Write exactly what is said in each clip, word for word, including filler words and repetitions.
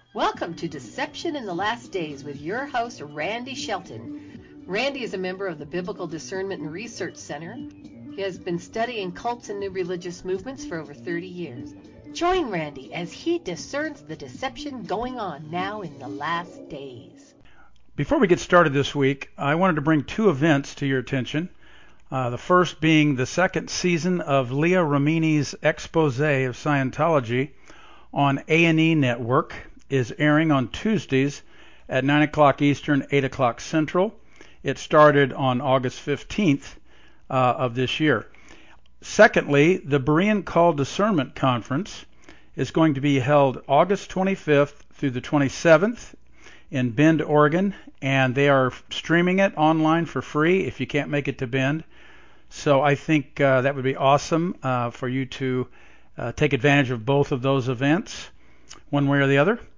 Welcome to Deception in the Last Days with your host, Randy Shelton. Randy is a member of the Biblical Discernment and Research Center. He has been studying cults and new religious movements for over thirty years. Join Randy as he discerns the deception going on now in the last days. Before we get started this week, I wanted to bring two events to your attention. Uh, the first being the second season of Leah Remini's expose of Scientology on A and E Network is airing on Tuesdays at nine o'clock Eastern, eight o'clock Central. It started on August fifteenth uh, of this year. Secondly, the Berean Call Discernment Conference is going to be held August twenty-fifth through the twenty-seventh in Bend, Oregon, and they are streaming it online for free if you can't make it to Bend. So I think uh, that would be awesome uh, for you to uh, take advantage of both of those events, one way or the other.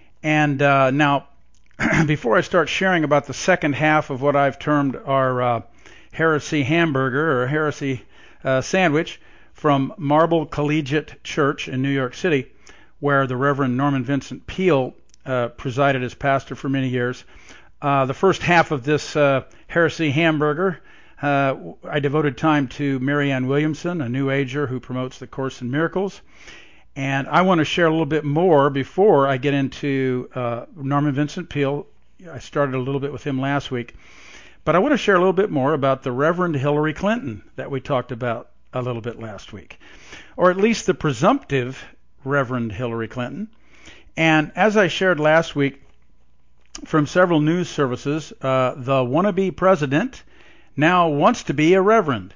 And uh, now, before I start sharing about the second half of what I've termed our uh, heresy hamburger or heresy uh, sandwich from Marble Collegiate Church in New York City, where the Reverend Norman Vincent Peale uh, presided as pastor for many years, uh, the first half of this uh, heresy hamburger, uh, I devoted time to Marianne Williamson, a New Ager who promotes the Course in Miracles. And I want to share a little bit more before I get into uh, Norman Vincent Peale. I started a little bit with him last week. But I want to share a little bit more about the Reverend Hillary Clinton that we talked about a little bit last week. Or at least the presumptive Reverend Hillary Clinton. And as I shared last week from several news services, uh, the wannabe president now wants to be a reverend.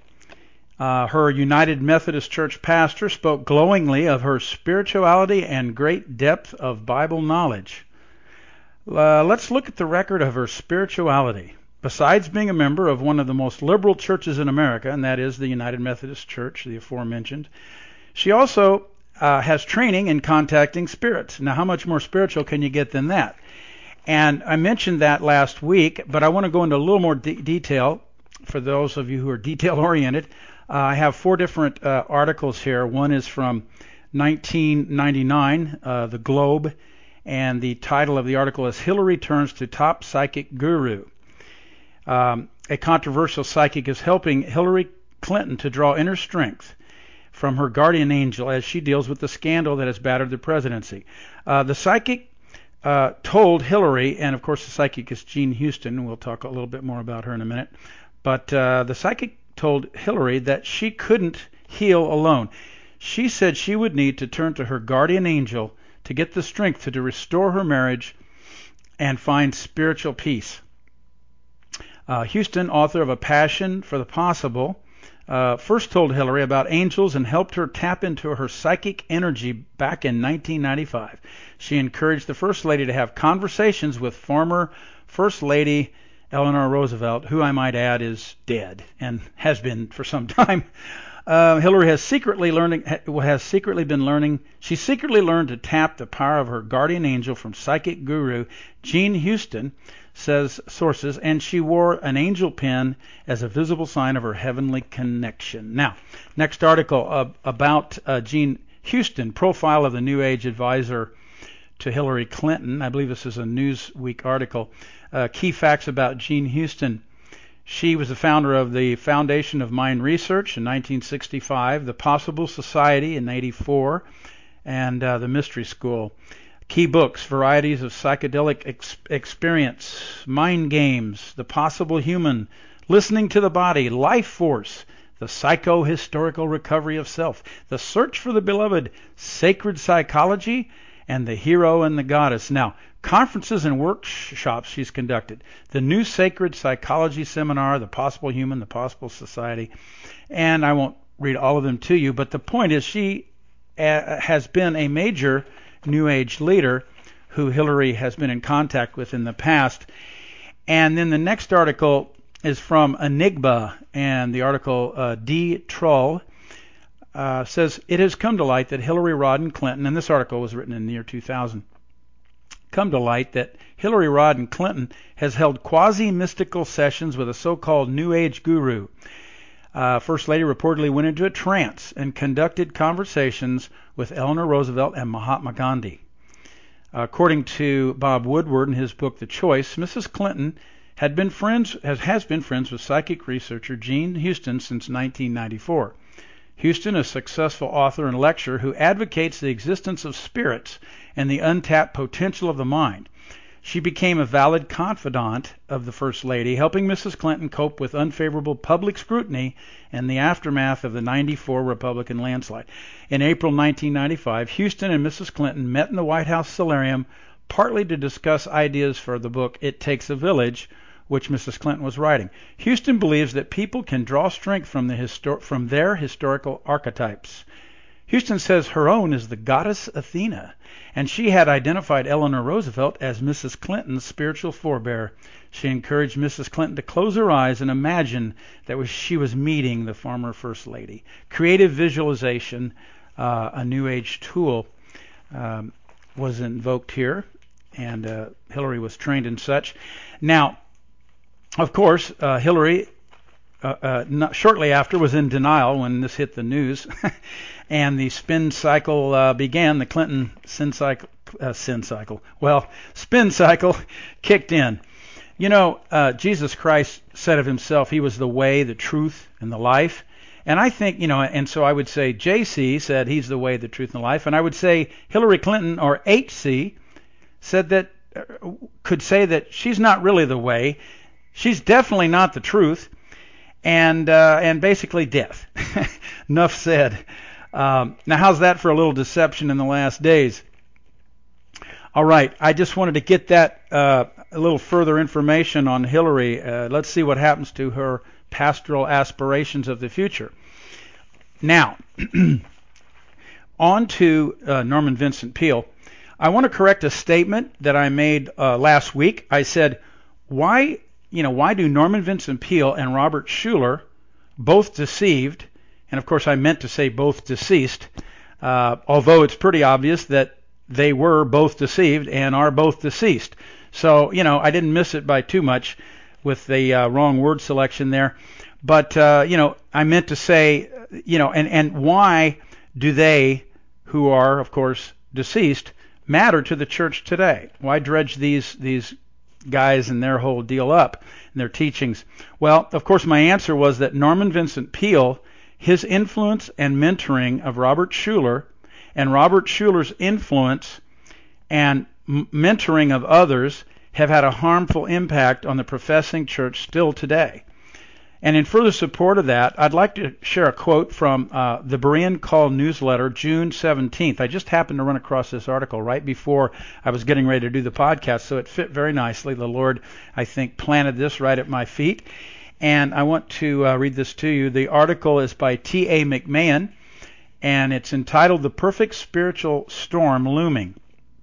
Uh, her United Methodist Church pastor spoke glowingly of her spirituality and great depth of Bible knowledge. Uh, let's look at the record of her spirituality. Besides being a member of one of the most liberal churches in America, and that is the United Methodist Church, the aforementioned, she also uh, has training in contacting spirits. Now, how much more spiritual can you get than that? And I mentioned that last week, but I want to go into a little more de- detail for those of you who are detail-oriented. Uh, I have four different uh, articles here. One is from nineteen ninety-nine, uh, The Globe, and the title of the article is Hillary Turns to Top Psychic Guru. Um, a controversial psychic is helping Hillary Clinton to draw inner strength from her guardian angel as she deals with the scandal that has battered the presidency. Uh, the psychic uh, told Hillary, and of course the psychic is Jean Houston, and we'll talk a little bit more about her in a minute, but uh, the psychic told Hillary that she couldn't heal alone. She said she would need to turn to her guardian angel to get the strength to, to restore her marriage and find spiritual peace. Uh, Houston, author of A Passion for the Possible, uh, first told Hillary about angels and helped her tap into her psychic energy back in nineteen ninety-five. She encouraged the First Lady to have conversations with former First Lady Eleanor Roosevelt, who I might add is dead and has been for some time. Uh, Hillary has secretly learning has secretly been learning. She secretly learned to tap the power of her guardian angel from psychic guru Jean Houston, says sources, and she wore an angel pin as a visible sign of her heavenly connection. Now, next article uh, about uh, Jean Houston, profile of the New Age advisor to Hillary Clinton. I believe this is a Newsweek article. Uh, key facts about Jean Houston. She was the founder of the Foundation of Mind Research in nineteen sixty-five, the Possible Society in eighty-four, and uh, the Mystery School. Key books: Varieties of Psychedelic Ex- Experience, Mind Games, The Possible Human, Listening to the Body, Life Force, The Psycho-Historical Recovery of Self, The Search for the Beloved, Sacred Psychology, and The Hero and the Goddess. Now, conferences and workshops she's conducted. The New Sacred Psychology Seminar, The Possible Human, The Possible Society. And I won't read all of them to you, but the point is she uh, has been a major New Age leader who Hillary has been in contact with in the past. And then the next article is from Enigma, and the article uh, D. Troll uh, says, it has come to light that Hillary Rodham Clinton, and this article was written in the year two thousand, come to light that Hillary Rodham Clinton has held quasi-mystical sessions with a so-called New Age guru. Uh, First Lady reportedly went into a trance and conducted conversations with Eleanor Roosevelt and Mahatma Gandhi. According to Bob Woodward in his book The Choice, Missus Clinton had been friends has, has been friends with psychic researcher Jean Houston since nineteen ninety-four. Houston, a successful author and lecturer who advocates the existence of spirits and the untapped potential of the mind. She became a valid confidant of the First Lady, helping Missus Clinton cope with unfavorable public scrutiny in the aftermath of the ninety-four Republican landslide. In April nineteen ninety-five, Houston and Missus Clinton met in the White House solarium, partly to discuss ideas for the book It Takes a Village, which Missus Clinton was writing. Houston believes that people can draw strength from, the histor- from their historical archetypes. Houston says her own is the goddess Athena, and she had identified Eleanor Roosevelt as Missus Clinton's spiritual forebear. She encouraged Missus Clinton to close her eyes and imagine that was, she was meeting the former First Lady. Creative visualization, uh, a New Age tool, um, was invoked here, and uh, Hillary was trained in such. Now, of course, uh, Hillary, uh, uh, not, shortly after, was in denial when this hit the news, and the spin cycle uh, began. The Clinton sin cycle, uh, sin cycle, well, spin cycle kicked in. You know, uh, Jesus Christ said of himself, he was the way, the truth, and the life. And I think, you know, and so I would say J C said he's the way, the truth, and the life. And I would say Hillary Clinton, or H C, said that, uh, could say that she's not really the way. She's definitely not the truth, and uh, and basically death. Enough said. Um, now, how's that for a little deception in the last days? All right, I just wanted to get that uh, a little further information on Hillary. Uh, let's see what happens to her pastoral aspirations of the future. Now, on to uh, Norman Vincent Peale. I want to correct a statement that I made uh, last week. I said, why... You know, why do Norman Vincent Peale and Robert Schuller, both deceived, and of course I meant to say both deceased, uh, although it's pretty obvious that they were both deceived and are both deceased. So, you know, I didn't miss it by too much with the uh, wrong word selection there. But, uh, you know, I meant to say, you know, and, and why do they, who are, of course, deceased, matter to the church today? Why dredge these these guys and their whole deal up and their teachings? Well, of course, my answer was that Norman Vincent Peale, his influence and mentoring of Robert Schuller, and Robert Schuller's influence and m- mentoring of others have had a harmful impact on the professing church still today. And in further support of that, I'd like to share a quote from uh, the Berean Call newsletter, June seventeenth. I just happened to run across this article right before I was getting ready to do the podcast, so it fit very nicely. The Lord, I think, planted this right at my feet. And I want to uh, read this to you. The article is by T A McMahon, and it's entitled The Perfect Spiritual Storm Looming.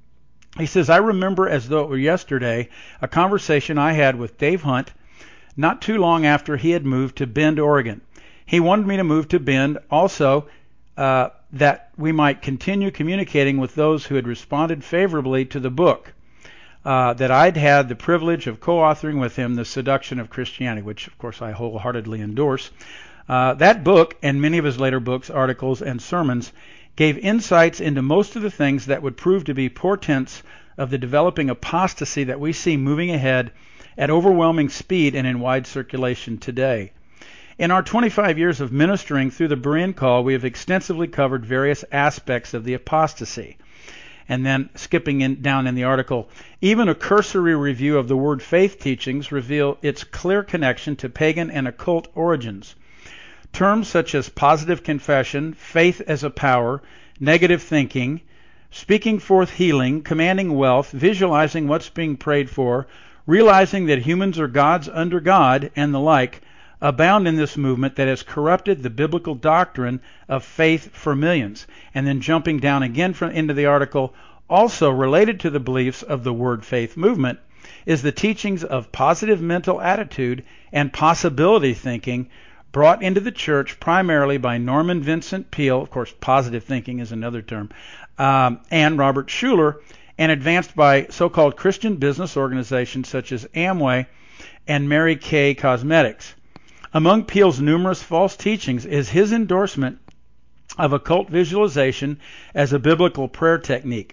He says, I remember as though it were yesterday a conversation I had with Dave Hunt not too long after he had moved to Bend, Oregon. He wanted me to move to Bend also uh, that we might continue communicating with those who had responded favorably to the book uh, that I'd had the privilege of co-authoring with him, The Seduction of Christianity, which, of course, I wholeheartedly endorse. Uh, that book, and many of his later books, articles, and sermons, gave insights into most of the things that would prove to be portents of the developing apostasy that we see moving ahead at overwhelming speed and in wide circulation today. In our twenty-five years of ministering through the Berean Call, we have extensively covered various aspects of the apostasy. And then, skipping in, down in the article, even a cursory review of the word faith teachings reveal its clear connection to pagan and occult origins. Terms such as positive confession, faith as a power, negative thinking, speaking forth healing, commanding wealth, visualizing what's being prayed for, realizing that humans are gods under God, and the like, abound in this movement that has corrupted the biblical doctrine of faith for millions. And then jumping down again from into the article, also related to the beliefs of the Word Faith movement, is the teachings of positive mental attitude and possibility thinking brought into the church primarily by Norman Vincent Peale, of course positive thinking is another term, um, and Robert Schuller, and advanced by so-called Christian business organizations such as Amway and Mary Kay Cosmetics. Among Peale's numerous false teachings is his endorsement of occult visualization as a biblical prayer technique.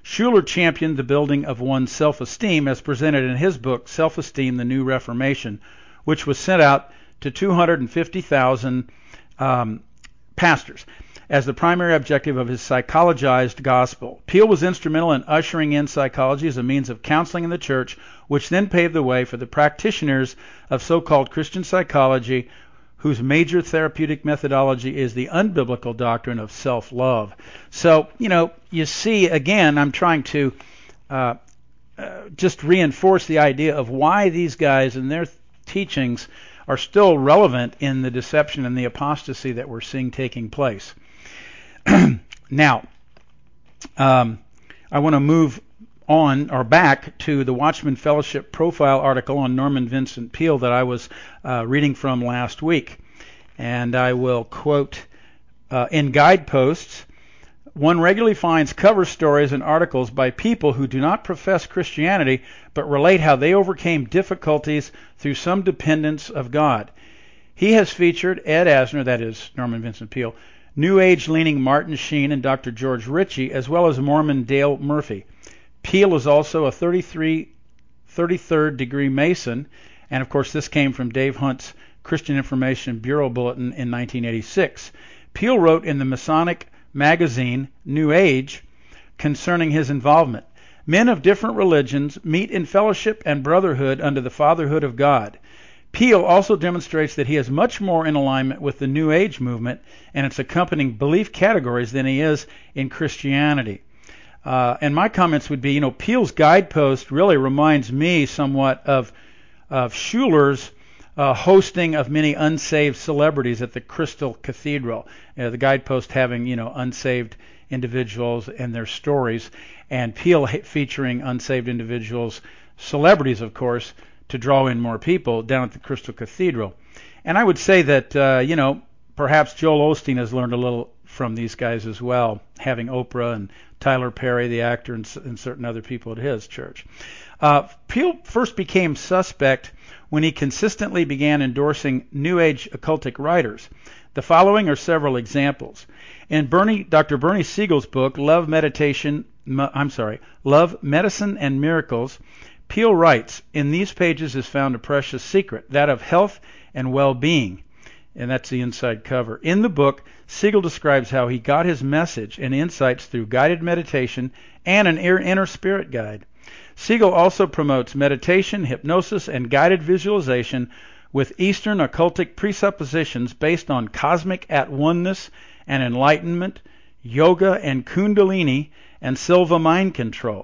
Schuller championed the building of one's self-esteem as presented in his book, Self-Esteem, The New Reformation, which was sent out to two hundred fifty thousand um, pastors as the primary objective of his psychologized gospel. Peale was instrumental in ushering in psychology as a means of counseling in the church, which then paved the way for the practitioners of so-called Christian psychology, whose major therapeutic methodology is the unbiblical doctrine of self-love. So, you know, you see, again, I'm trying to uh, uh, just reinforce the idea of why these guys and their teachings are still relevant in the deception and the apostasy that we're seeing taking place. Now, um, I want to move on or back to the Watchman Fellowship profile article on Norman Vincent Peale that I was uh, reading from last week. And I will quote, uh, in Guideposts, one regularly finds cover stories and articles by people who do not profess Christianity, but relate how they overcame difficulties through some dependence of God. He has featured Ed Asner, that is Norman Vincent Peale, New Age-leaning Martin Sheen and Doctor George Ritchie, as well as Mormon Dale Murphy. Peale is also a thirty-three, thirty-third degree Mason, and of course this came from Dave Hunt's Christian Information Bureau Bulletin in nineteen eighty-six. Peale wrote in the Masonic magazine New Age concerning his involvement. Men of different religions meet in fellowship and brotherhood under the fatherhood of God. Peale also demonstrates that he is much more in alignment with the New Age movement and its accompanying belief categories than he is in Christianity. Uh, and my comments would be, you know, Peale's Guidepost really reminds me somewhat of, of Schuller's uh, hosting of many unsaved celebrities at the Crystal Cathedral. Uh, the Guidepost having, you know, unsaved individuals and their stories, and Peale featuring unsaved individuals, celebrities, of course, to draw in more people down at the Crystal Cathedral. And I would say that, uh, you know, perhaps Joel Osteen has learned a little from these guys as well, having Oprah and Tyler Perry, the actor, and, and certain other people at his church. Uh, Peale first became suspect when he consistently began endorsing New Age occultic writers. The following are several examples. In Bernie, Doctor Bernie Siegel's book, Love, Meditation, I'm sorry, Love, Medicine, and Miracles, Peale writes, in these pages is found a precious secret, that of health and well-being. And that's the inside cover. In the book, Siegel describes how he got his message and insights through guided meditation and an inner spirit guide. Siegel also promotes meditation, hypnosis, and guided visualization with Eastern occultic presuppositions based on cosmic at-oneness and enlightenment, yoga and kundalini, and Silva mind control.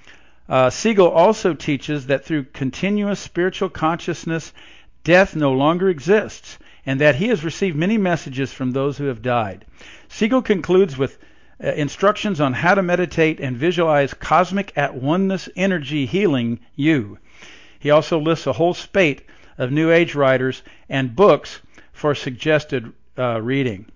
Uh, Siegel also teaches that through continuous spiritual consciousness, death no longer exists, and that he has received many messages from those who have died. Siegel concludes with uh, instructions on how to meditate and visualize cosmic at-oneness energy healing you. He also lists a whole spate of New Age writers and books for suggested uh, reading.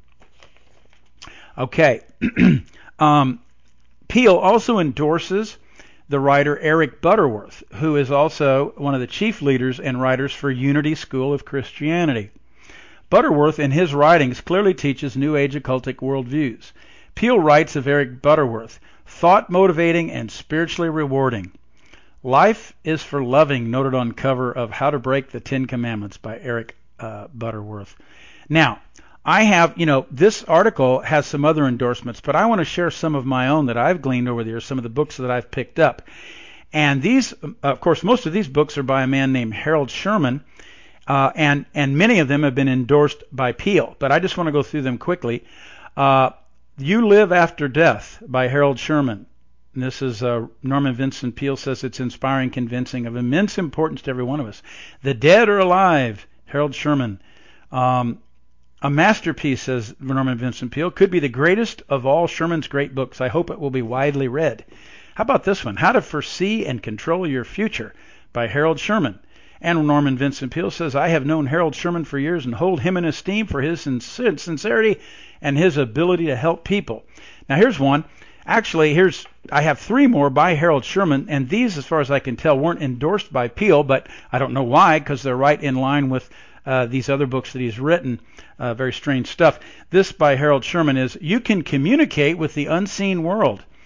Okay. um, Peale also endorses the writer Eric Butterworth, who is also one of the chief leaders and writers for Unity School of Christianity. Butterworth, in his writings, clearly teaches New Age occultic worldviews. Peale writes of Eric Butterworth, thought-motivating and spiritually rewarding. Life is for loving, noted on cover of How to Break the Ten Commandments by Eric uh, Butterworth. Now, I have, you know, this article has some other endorsements, but I want to share some of my own that I've gleaned over the years, some of the books that I've picked up. And these, of course, most of these books are by a man named Harold Sherman, uh, and, and many of them have been endorsed by Peale, but I just want to go through them quickly. Uh, You Live After Death by Harold Sherman. And this is uh, Norman Vincent Peale says it's inspiring, convincing, of immense importance to every one of us. The Dead Are Alive, Harold Sherman. Um, A masterpiece, says Norman Vincent Peale, could be the greatest of all Sherman's great books. I hope it will be widely read. How about this one? How to Foresee and Control Your Future by Harold Sherman. And Norman Vincent Peale says, I have known Harold Sherman for years and hold him in esteem for his sincerity and his ability to help people. Now here's one. Actually, here's I have three more by Harold Sherman, and these, as far as I can tell, weren't endorsed by Peale, but I don't know why, because they're right in line with uh, these other books that he's written. Uh, very strange stuff. This by Harold Sherman is, You Can Communicate with the Unseen World.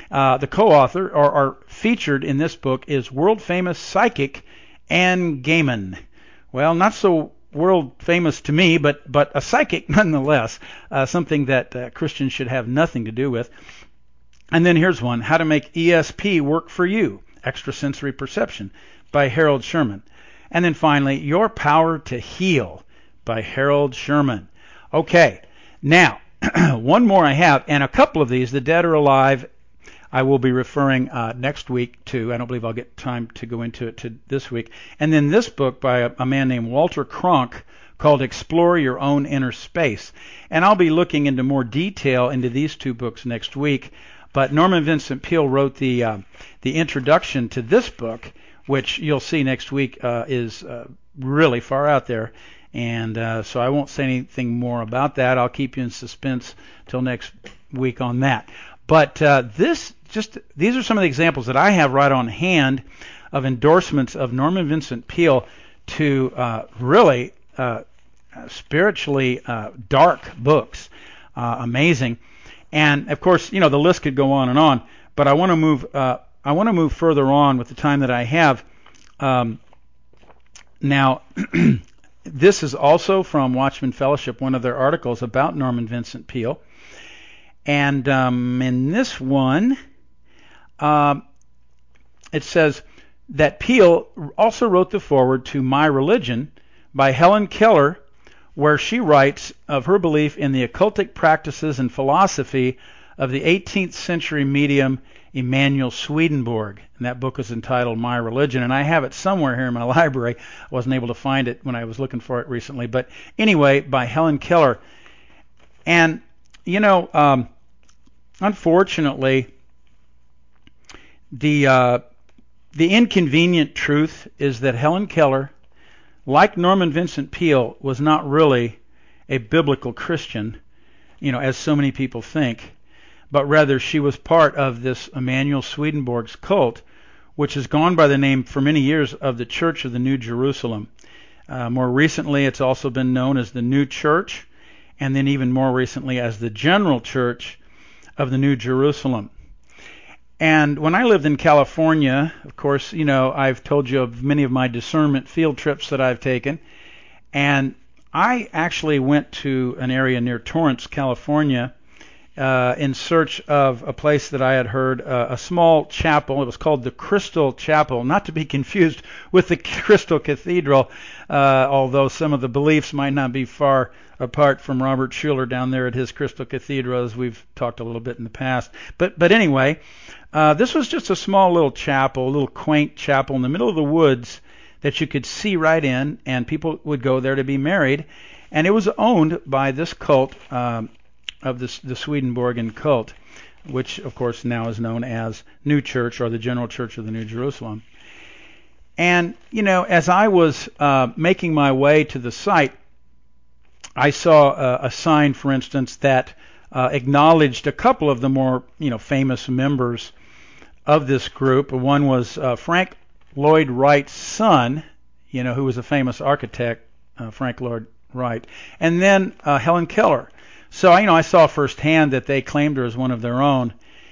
Uh, the co-author, or, or featured in this book, is world-famous psychic Anne Gaiman. Well, not so world-famous to me, but but a psychic nonetheless, uh, something that uh, Christians should have nothing to do with. And then here's one, How to Make E S P Work for You, Extrasensory Perception, by Harold Sherman. And then finally, Your Power to Heal, by Harold Sherman. Okay, now, one more I have, and a couple of these, The Dead Are Alive, I will be referring uh, next week to. I don't believe I'll get time to go into it to this week. And then this book by a, a man named Walter Cronk called Explore Your Own Inner Space. And I'll be looking into more detail into these two books next week. But Norman Vincent Peale wrote the uh, the introduction to this book, which you'll see next week uh, is uh, really far out there. And uh, so I won't say anything more about that. I'll keep you in suspense till next week on that. But uh, this just these are some of the examples that I have right on hand of endorsements of Norman Vincent Peale to uh, really uh, spiritually uh, dark books. Uh, amazing. And of course, you know, the list could go on and on. But I want to move. Uh, I want to move further on with the time that I have. Um, now, this is also from Watchman Fellowship, one of their articles about Norman Vincent Peale. And um, in this one, uh, it says that Peale also wrote the foreword to My Religion by Helen Keller, where she writes of her belief in the occultic practices and philosophy of the eighteenth century medium Emanuel Swedenborg. And that book is entitled My Religion, and I have it somewhere here in my library. I wasn't able to find it when I was looking for it recently. But anyway, by Helen Keller. And, you know, um, unfortunately, the uh, the inconvenient truth is that Helen Keller, like Norman Vincent Peale, was not really a biblical Christian, you know, as so many people think, but rather she was part of this Emanuel Swedenborg's cult, which has gone by the name for many years of the Church of the New Jerusalem. Uh, more recently, it's also been known as the New Church, and then even more recently as the General Church of the New Jerusalem. And when I lived in California, of course, you know, I've told you of many of my discernment field trips that I've taken, and I actually went to an area near Torrance, California, uh, in search of a place that I had heard, uh, a small chapel. It was called the Crystal Chapel, not to be confused with the Crystal Cathedral, uh, although some of the beliefs might not be far apart from Robert Schuller down there at his Crystal Cathedral, as we've talked a little bit in the past. But but anyway, uh, this was just a small little chapel, a little quaint chapel in the middle of the woods that you could see right in, and people would go there to be married. And it was owned by this cult um, of this, the Swedenborgian cult, which, of course, now is known as New Church, or the General Church of the New Jerusalem. And, you know, as I was uh, making my way to the site, I saw uh, a sign, for instance, that uh, acknowledged a couple of the more, you know, famous members of this group. One was uh, Frank Lloyd Wright's son, you know, who was a famous architect, uh, Frank Lloyd Wright, and then uh, Helen Keller. So, you know, I saw firsthand that they claimed her as one of their own.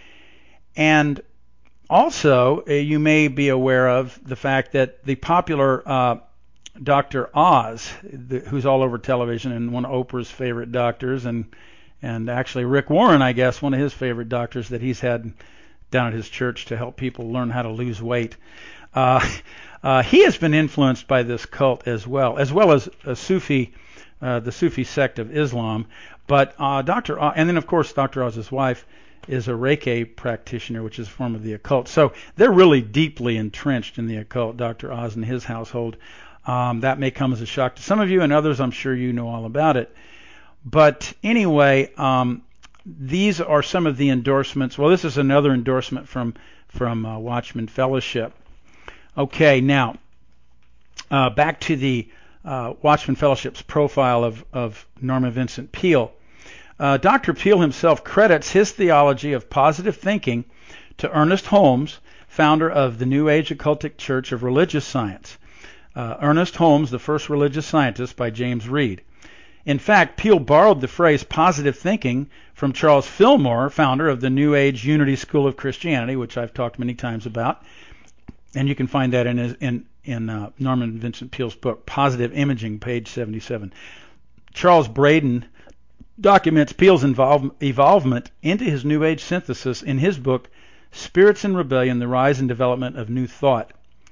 And also, uh, you may be aware of the fact that the popular uh, Doctor Oz, the, who's all over television and one of Oprah's favorite doctors, and and actually Rick Warren, I guess, one of his favorite doctors that he's had down at his church to help people learn how to lose weight. Uh, uh, he has been influenced by this cult as well, as well as a Sufi, uh, the Sufi sect of Islam. But uh, Doctor Oz, and then of course Doctor Oz's wife is a Reiki practitioner, which is a form of the occult. So they're really deeply entrenched in the occult, Doctor Oz and his household. Um, that may come as a shock to some of you, and others I'm sure you know all about it. But anyway, um, these are some of the endorsements. Well, this is another endorsement from from uh, Watchman Fellowship. Okay, now uh, back to the uh, Watchman Fellowship's profile of, of Norman Vincent Peale. Uh, Doctor Peale himself credits his theology of positive thinking to Ernest Holmes, founder of the New Age Occultic Church of Religious Science. Uh, Ernest Holmes, the first religious scientist, by James Reed. In fact, Peale borrowed the phrase positive thinking from Charles Fillmore, founder of the New Age Unity School of Christianity, which I've talked many times about. And you can find that in in, in uh, Norman Vincent Peale's book, Positive Imaging, page seventy-seven. Charles Braden documents Peale's involve, evolvement into his New Age synthesis in his book, Spirits in Rebellion, The Rise and Development of New Thought.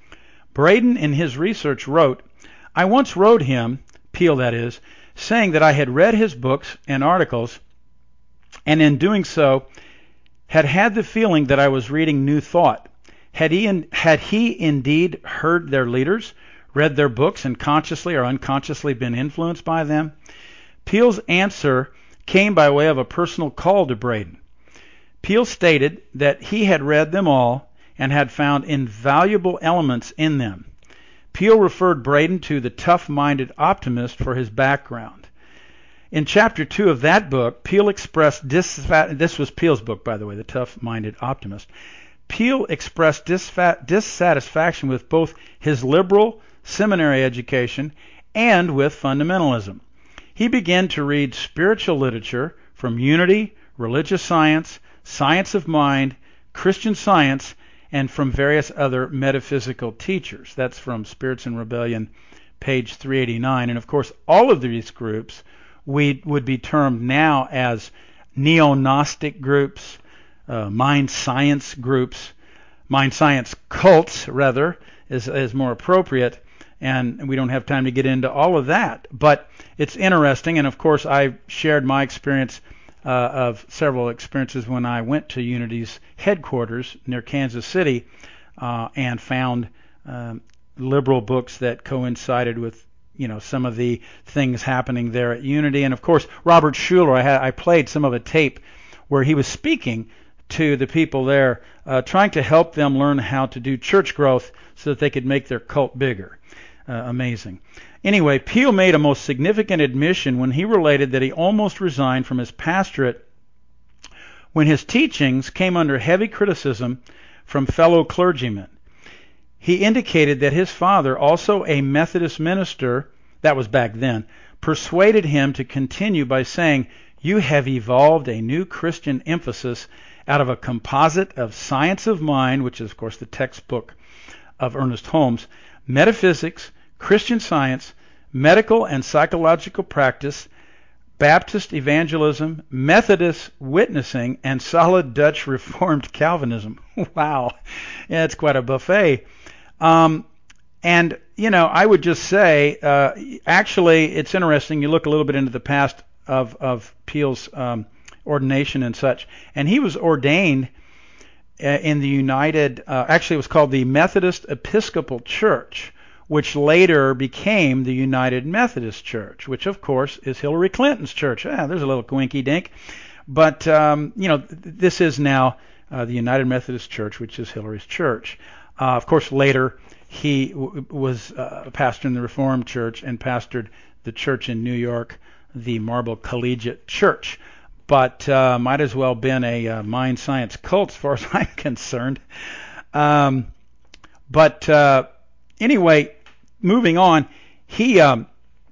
Braden, in his research, wrote, I once wrote him, Peale that is, saying that I had read his books and articles, and in doing so, had had the feeling that I was reading New Thought. Had he, in, had he indeed heard their leaders, read their books, and consciously or unconsciously been influenced by them? Peale's answer came by way of a personal call to Braden. Peale stated that he had read them all and had found invaluable elements in them. Peale referred Braden to the tough-minded optimist for his background. In chapter two of that book, Peale expressed disfat- this was Peale's book, by the way, The Tough-Minded Optimist. Peale expressed disfat- dissatisfaction with both his liberal seminary education and with fundamentalism. He began to read spiritual literature from Unity, religious science, science of mind, Christian Science, and from various other metaphysical teachers. That's from Spirits in Rebellion, page three eighty-nine. And of course, all of these groups we would be termed now as neo-Gnostic groups, uh, mind science groups, mind science cults, rather, is, is more appropriate. And we don't have time to get into all of that. But it's interesting, and of course I shared my experience uh, of several experiences when I went to Unity's headquarters near Kansas City uh, and found um, liberal books that coincided with, you know, some of the things happening there at Unity. And of course, Robert Schuller, I, had, I played some of a tape where he was speaking to the people there, uh, trying to help them learn how to do church growth so that they could make their cult bigger. Uh, amazing. Anyway, Peale made a most significant admission when he related that he almost resigned from his pastorate when his teachings came under heavy criticism from fellow clergymen. He indicated that his father, also a Methodist minister, that was back then, persuaded him to continue by saying, "You have evolved a new Christian emphasis out of a composite of science of mind," which is, of course, the textbook of Ernest Holmes, metaphysics, Christian Science, medical and psychological practice, Baptist evangelism, Methodist witnessing, and solid Dutch Reformed Calvinism. Wow. Yeah, it's quite a buffet. Um, and, you know, I would just say, uh, actually, it's interesting. You look a little bit into the past of, of Peale's um, ordination and such, and he was ordained in the United, uh, actually it was called the Methodist Episcopal Church, which later became the United Methodist Church, which of course is Hillary Clinton's church. Ah, there's a little coinky-dink. But, um, you know, th- this is now uh, the United Methodist Church, which is Hillary's church. Uh, of course, later he w- was uh, a pastor in the Reformed Church and pastored the church in New York, the Marble Collegiate Church. But uh, might as well been a uh, mind science cult as far as I'm concerned. Um, but uh, anyway, moving on, he um,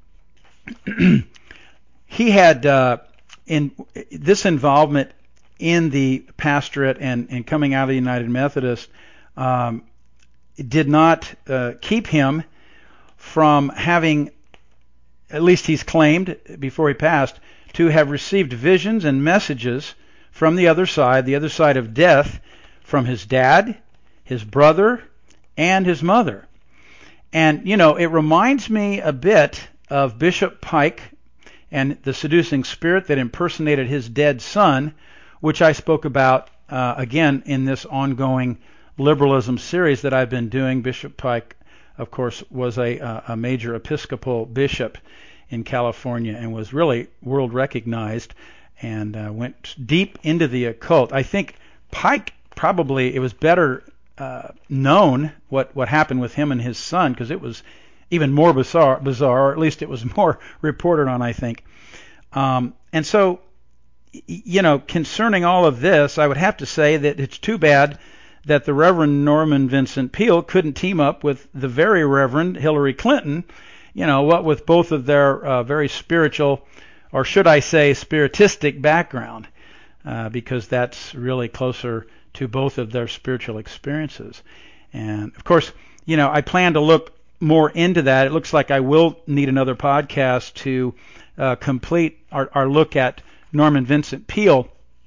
he had uh, in this involvement in the pastorate and, and coming out of the United Methodist um, did not uh, keep him from having, at least he's claimed before he passed, to have received visions and messages from the other side, the other side of death, from his dad, his brother, and his mother. And, you know, it reminds me a bit of Bishop Pike and the seducing spirit that impersonated his dead son, which I spoke about, uh, again, in this ongoing liberalism series that I've been doing. Bishop Pike, of course, was a, a major Episcopal bishop in California and was really world recognized and uh, went deep into the occult. I think Pike probably, it was better uh, known what, what happened with him and his son, because it was even more bizarre, bizarre, or at least it was more reported on, I think. Um, and so, you know, concerning all of this, I would have to say that it's too bad that the Reverend Norman Vincent Peale couldn't team up with the very Reverend Hillary Clinton you know, what with both of their uh, very spiritual, or should I say spiritistic background, uh, because that's really closer to both of their spiritual experiences. And of course, you know, I plan to look more into that. It looks like I will need another podcast to uh, complete our, our look at Norman Vincent Peale.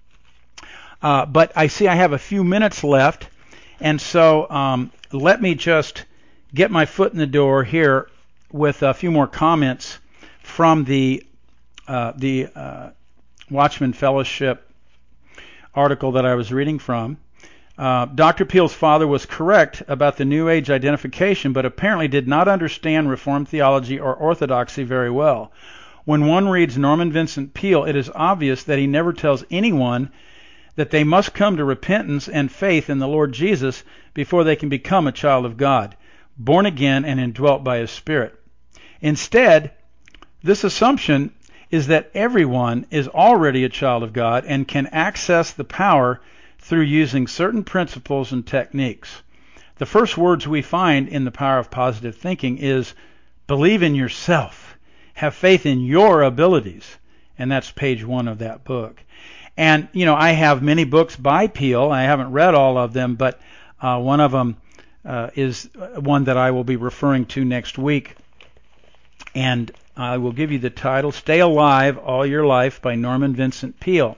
Uh, but I see I have a few minutes left, and so um, let me just get my foot in the door here with a few more comments from the uh, the uh, Watchman Fellowship article that I was reading from. Uh, Doctor Peale's father was correct about the New Age identification, but apparently did not understand Reformed theology or orthodoxy very well. When one reads Norman Vincent Peale, it is obvious that he never tells anyone that they must come to repentance and faith in the Lord Jesus before they can become a child of God, born again and indwelt by His Spirit. Instead, this assumption is that everyone is already a child of God and can access the power through using certain principles and techniques. The first words we find in the Power of Positive Thinking is believe in yourself, have faith in your abilities, and that's page one of that book. And, you know, I have many books by Peale. I haven't read all of them, but uh, one of them uh, is one that I will be referring to next week. And I will give you the title, Stay Alive All Your Life by Norman Vincent Peale.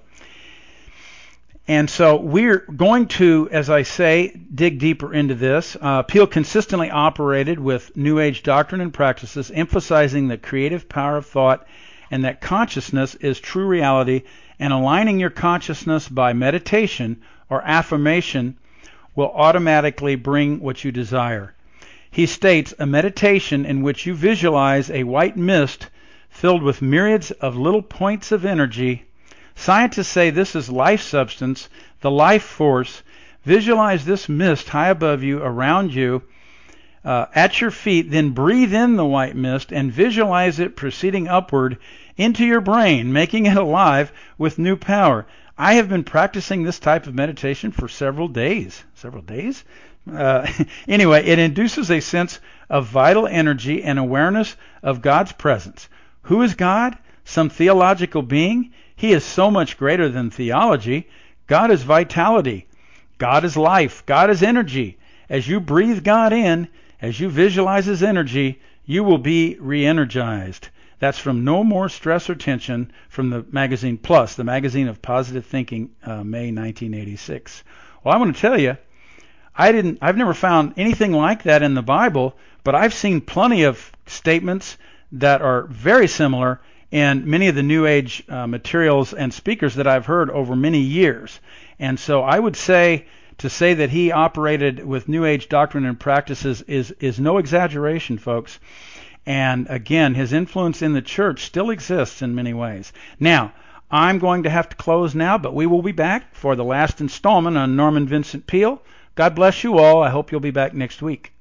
And so we're going to, as I say, dig deeper into this. Uh, Peale consistently operated with New Age doctrine and practices, emphasizing the creative power of thought and that consciousness is true reality, and aligning your consciousness by meditation or affirmation will automatically bring what you desire. He states, a meditation in which you visualize a white mist filled with myriads of little points of energy. Scientists say this is life substance, the life force. Visualize this mist high above you, around you, uh, at your feet, then breathe in the white mist and visualize it proceeding upward into your brain, making it alive with new power. I have been practicing this type of meditation for several days. Several days? Uh, anyway, it induces a sense of vital energy and awareness of God's presence. Who is God? Some theological being? He is so much greater than theology. God is vitality. God is life. God is energy. As you breathe God in, as you visualize His energy, you will be re-energized. That's from No More Stress or Tension, from the magazine Plus, the magazine of positive thinking, uh, May nineteen eighty-six. Well, I want to tell you, I didn't. I've never found anything like that in the Bible, but I've seen plenty of statements that are very similar in many of the New Age uh, materials and speakers that I've heard over many years. And so I would say to say that he operated with New Age doctrine and practices is is no exaggeration, folks. And again, his influence in the church still exists in many ways. Now, I'm going to have to close now, but we will be back for the last installment on Norman Vincent Peale. God bless you all. I hope you'll be back next week.